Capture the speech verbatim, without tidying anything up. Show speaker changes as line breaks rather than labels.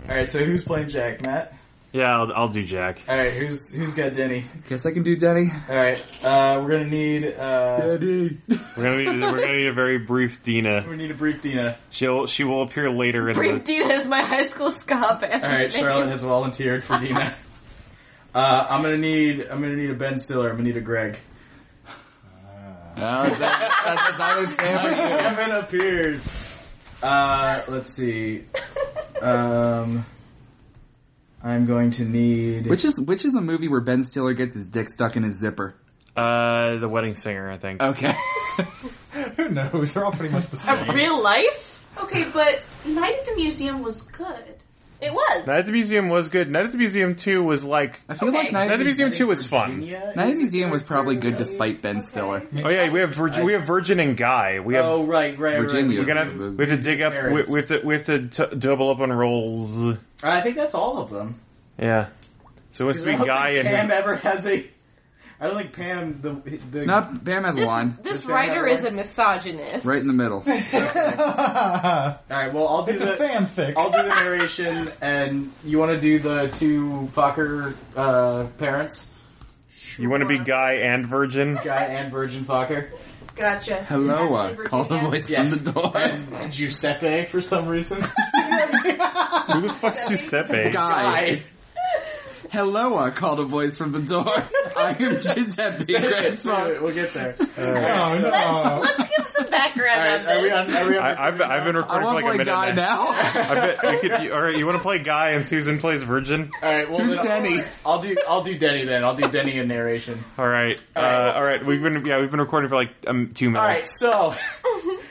Alright, so who's playing Jack? Matt?
Yeah, I'll, I'll do Jack.
Alright, who's who's got Denny?
Guess I can do Denny.
Alright, uh, we're gonna need, uh...
Denny.
We're gonna need we're gonna need a very brief Dina.
We need a brief Dina.
She'll she will appear later in
Brief
the.
Dina is my high school ska band.
Alright,
name.
Charlotte has volunteered for Dina. uh, I'm gonna need, I'm gonna need a Ben Stiller, I'm gonna need a Greg.
Oh, that, that's, that's how they stand for you.
Kevin appears. Uh, let's see. Um, I'm going to need...
Which is which is the movie where Ben Stiller gets his dick stuck in his zipper?
Uh, the Wedding Singer, I think.
Okay.
Who knows? They're all pretty much the same.
A real life?
Okay, but Night at the Museum was good.
It was.
Night at the Museum was good. Night at the Museum two was like.
I feel
Okay.
like
Night
Night
at the Museum two was fun.
Night at the Museum was probably good despite Ben Stiller.
Oh yeah, we have Virgin, we have Virgin and Guy. We have
Oh, right, right,
Virginia.
right.
we're gonna have, we have to dig up. We, we have to we have to t- double up on rolls.
I think that's all of them.
Yeah. So it must be
I don't
Guy
think
and
Pam ever has a... I don't think Pam, the... the
Not Bam has
This,
one.
this
Does Ben
writer
have
is a misogynist.
Right in the middle.
It's
Alright, well, I'll do
a
the...
fanfic.
I'll do the narration, and you want to do the two Fokker uh, parents?
you want to be Guy and Virgin.
Guy and Virgin Fokker?
Gotcha.
Hello, uh,
Actually,
call the
Virginia.
voice
Yes.
from the door.
And Giuseppe, for some reason.
Who the fuck's Giuseppe?
Guy.
Guy.
Hello, uh, called a voice from the door. I am Giuseppe
Save it,
Great
save it, we'll get there.
Oh, no.
Let's give some background
Alright,
on
are we
this.
on, are we on
I, I've I've been
I
recording for
want
like
to
a
play
minute
Guy
now.
now.
I bet you could. You, all right, you want to play Guy and Susan plays Virgin?
Alright, well
Who's
then
Denny?
I'll do, I'll do Denny then. I'll do Denny in narration.
All right. Uh,
All right.
all right. We've been yeah we've been recording for like um, two minutes.
Alright, so...